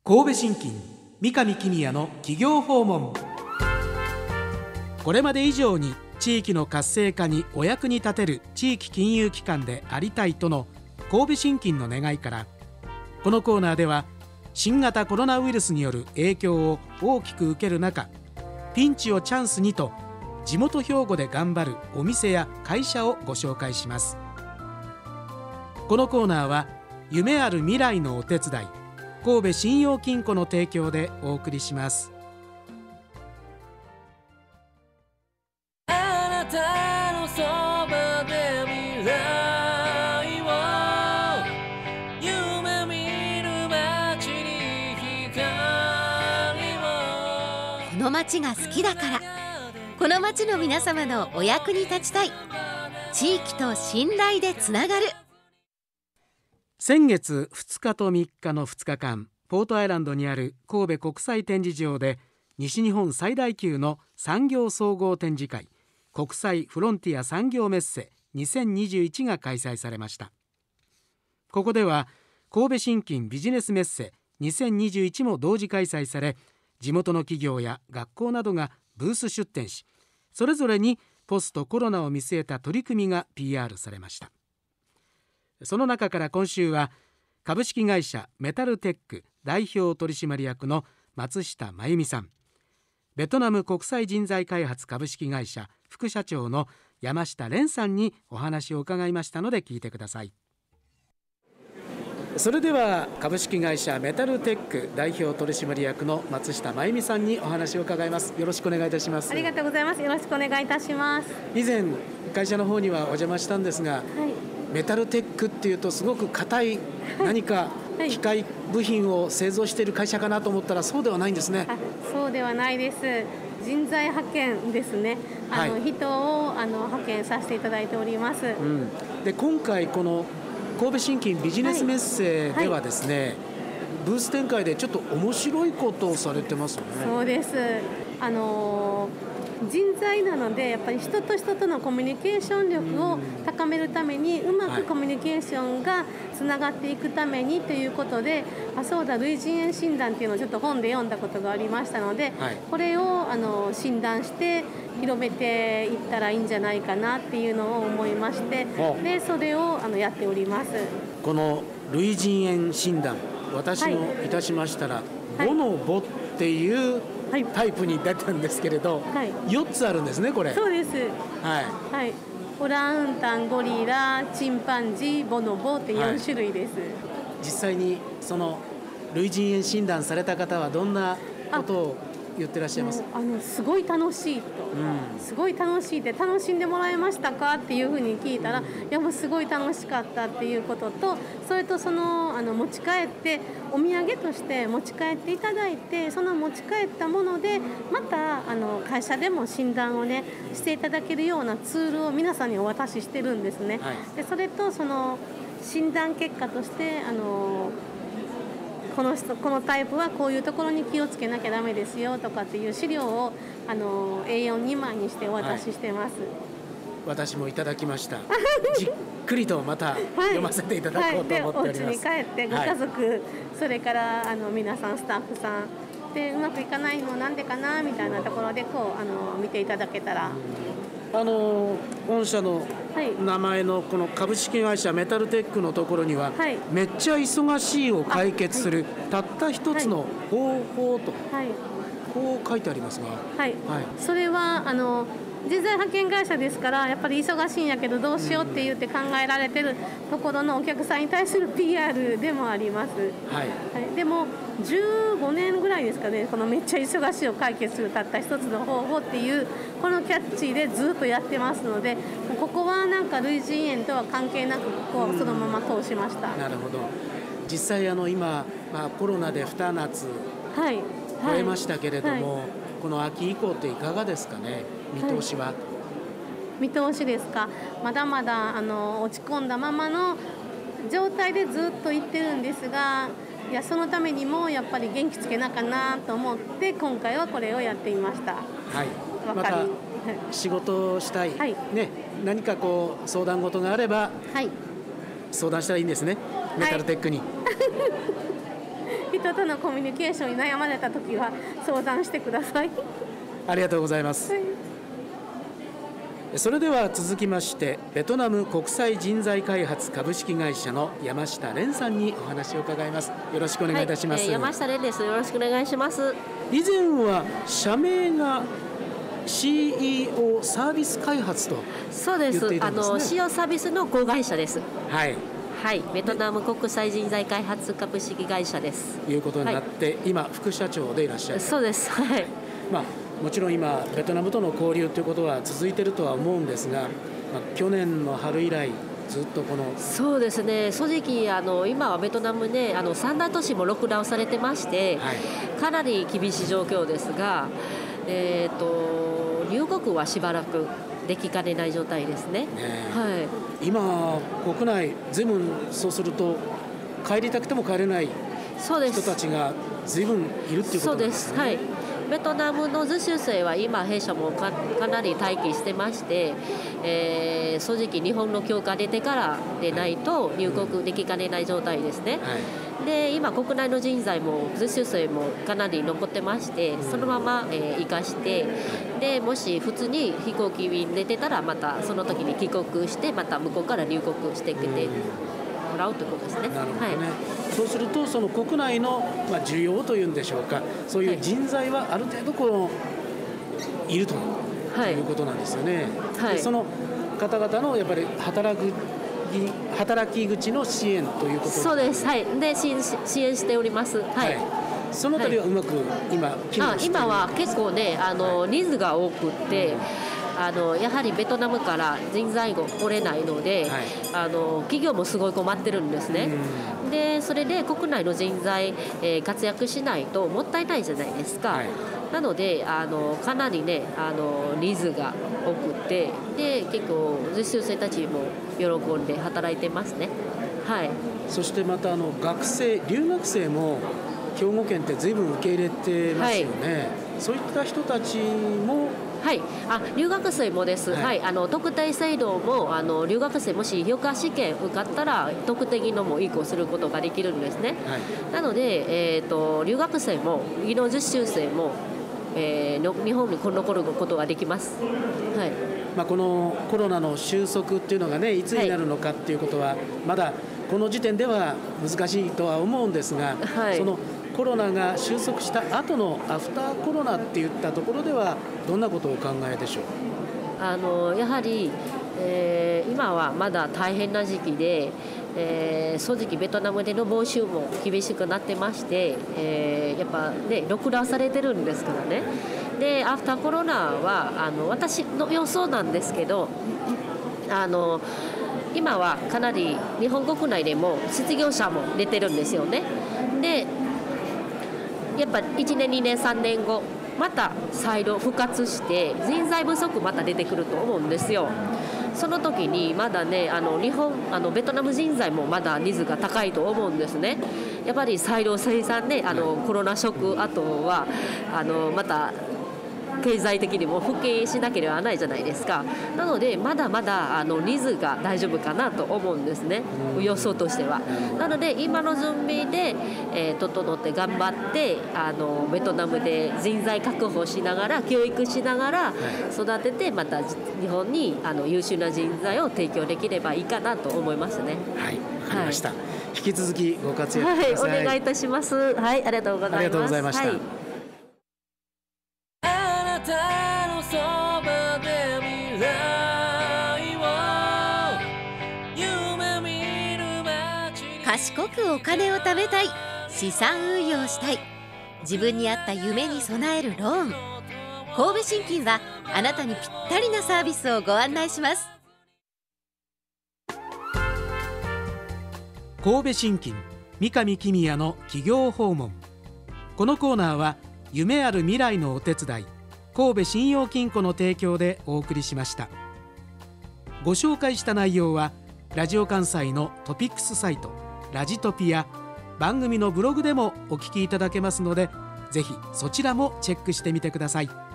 神戸信金三上公也の企業訪問。これまで以上に地域の活性化にお役に立てる地域金融機関でありたいとの神戸信金の願いから、このコーナーでは新型コロナウイルスによる影響を大きく受ける中、ピンチをチャンスにと地元兵庫で頑張るお店や会社をご紹介します。このコーナーは夢ある未来のお手伝い、神戸信用金庫の提供でお送りします。 あなたのそばで未来を夢見る街に光を。 この街が好きだから、この街の皆様のお役に立ちたい。地域と信頼でつながる。 先月2日と3日の2日間、ポートアイランドにある神戸国際展示場で西日本最大級の産業総合展示会、国際フロンティア産業メッセ2021が開催されました。ここでは神戸信金ビジネスメッセ2021も同時開催され、地元の企業や学校などがブース出展し、それぞれにポストコロナを見据えた取り組みが PR されました。その中から今週は株式会社メタルテック代表取締役の松下真由美さん、ベトナム国際人材開発株式会社副社長の山下蓮さんにお話を伺いましたので聞いてください。それでは株式会社メタルテック代表取締役の松下真由美さんにお話を伺います。よろしくお願いいたします。 ありがとうございます。よろしくお願いいたします。 以前会社の方にはお邪魔したんですが、メタルテックっていうとすごく硬い何か機械部品を製造している会社かなと思ったら、そうではないんですね。 そうではないです。人材派遣ですね。人を派遣させていただいております。 で今回この神戸信金ビジネスメッセではですね、ブース展開でちょっと面白いことをされてますよね。 そうです。人材なのでやっぱり人と人とのコミュニケーション力を高めるために、うまくコミュニケーションがつながっていくためにということで、そうだ類人猿診断っていうのをちょっと本で読んだことがありましたので、これを診断して広めていったらいいんじゃないかなっていうのを思いまして、でそれをやっております。 この類人猿診断、私もいたしましたら、ボノボっていうタイプに出たんですけれど、4つあるんですね、これ。 そうです。オランウータン、ゴリラ、チンパンジー、ボノボって4種類です。 実際にその類人猿診断された方はどんなことを言ってらっしゃいます？ すごい楽しいと、すごい楽しいって楽しんでもらえましたかっていうふうに聞いたら、いやもうすごい楽しかったっていうことと、それと持ち帰ってお土産として持ち帰っていただいて、その持ち帰ったものでまた会社でも診断をねしていただけるようなツールを皆さんにお渡ししてるんですね。でそれとその診断結果としてこのタイプはこういうところに気をつけなきゃダメですよとかっていう資料をA42 枚にしてお渡ししてます。 私もいただきました。じっくりとまた読ませていただこうと思っております。 でお家に帰ってご家族、それから皆さんスタッフさんでうまくいかないのなんでかなみたいなところで見ていただけたら。 御社の名前のこの株式会社メタルテックのところには、めっちゃ忙しいを解決するたった一つの方法と、こう書いてありますが、 それは人材派遣会社ですから、やっぱり忙しいんやけどどうしようって言って考えられてるところのお客さんに対する PR でもあります。でも15年ぐらいですかね、このめっちゃ忙しいを解決するたった一つの方法っていうこのキャッチでずっとやってますので、ここはなんか類人猿とは関係なくそのまま通しました。 なるほど。実際今、コロナで2夏超えましたけれども、この秋以降っていかがですかね、見通しは。 見通しですか。まだまだ落ち込んだままの状態でずっと行ってるんですが、そのためにもやっぱり元気つけなかなと思って今回はこれをやってみました。 また仕事をしたい、何か相談事があれば、相談したらいいんですね、メタルテックに。 い人とのコミュニケーションに悩まれた時は相談してください。 ありがとうございます。それでは続きましてベトナム国際人材開発株式会社の山下蓮さんにお話を伺います。よろしくお願いいたします。 山下蓮です。よろしくお願いします。 以前は社名が CEO サービス開発とそうです。CEO サービスの子会社です。 はいはい、ベトナム国際人材開発株式会社です。 いうことになって、今副社長でいらっしゃる。 そうです。はい。 もちろん今ベトナムとの交流ということは続いているとは思うんですが、去年の春以来ずっとこのそうですね、正直今はベトナムね三大都市もロックダウンされてまして、かなり厳しい状況ですが、入国はしばらくできかねない状態ですね。はい、 今国内随分そうすると帰りたくても帰れない人たちが随分いるっていうことなんですね。 そうです。はい。ベトナムの実習生は今弊社も かなり待機してまして、正直日本の許可出てからでないと入国できかねない状態ですね。で今国内の人材も実習生もかなり残ってまして、そのまま、生かしてでもし普通に飛行機便出てたらまたその時に帰国してまた向こうから入国してきてもらうということですね。 なるほどね。そうするとその国内の需要というんでしょうか、そういう人材はある程度いるということなんですよね。でその方々のやっぱり働き口の支援ということそうです。はい。で支援しております。はい。 そのあたりはうまく今機能している。 今は結構ねニーズが多くって。やはりベトナムから人材が来れないので、企業もすごい困ってるんですね。でそれで国内の人材、活躍しないともったいないじゃないですか。なのでかなりねニーズが多くてで結構実習生たちも喜んで働いてますね。はい。 そしてまた留学生も兵庫県って随分受け入れてますよね。そういった人たちもはい、留学生もです。はい、特定制度も留学生もし評価試験受かったら特定技能も移行することができるんですね。なので、留学生も技能実習生も、日本に残ることができます。はい。 このコロナの収束っていうのがねいつになるのかっていうことは、まだこの時点では難しいとは思うんですが、そのコロナが収束した後のアフターコロナっていったところではどんなことをお考えでしょう。 やはり、今はまだ大変な時期で、正直ベトナムでの募集も厳しくなってまして、やっぱねロックダウンされてるんですからね。でアフターコロナは私の予想なんですけど今はかなり日本国内でも失業者も出てるんですよね。でやっぱ1年2年3年後また再度復活して人材不足また出てくると思うんですよ。その時にまだねベトナム人材もまだニーズが高いと思うんですね。やっぱり再度生産ねコロナショック後はまた経済的にも復帰しなければないじゃないですか。なのでまだまだニーズが大丈夫かなと思うんですね、予想としては。なので今の準備で、整って頑張ってベトナムで人材確保しながら教育しながら育ててまた日本に優秀な人材を提供できればいいかなと思いますね。 はい、わかりました。引き続きご活躍ください。 お願いいたします。はい、ありがとうございます。 ありがとうございました。 賢くお金を貯めたい、資産運用したい、自分に合った夢に備えるローン。神戸信金はあなたにぴったりなサービスをご案内します。 神戸信金三上公也の企業訪問。このコーナーは夢ある未来のお手伝い、神戸信用金庫の提供でお送りしました。ご紹介した内容はラジオ関西のトピックスサイトラジトピや番組のブログでもお聞きいただけますので、ぜひそちらもチェックしてみてください。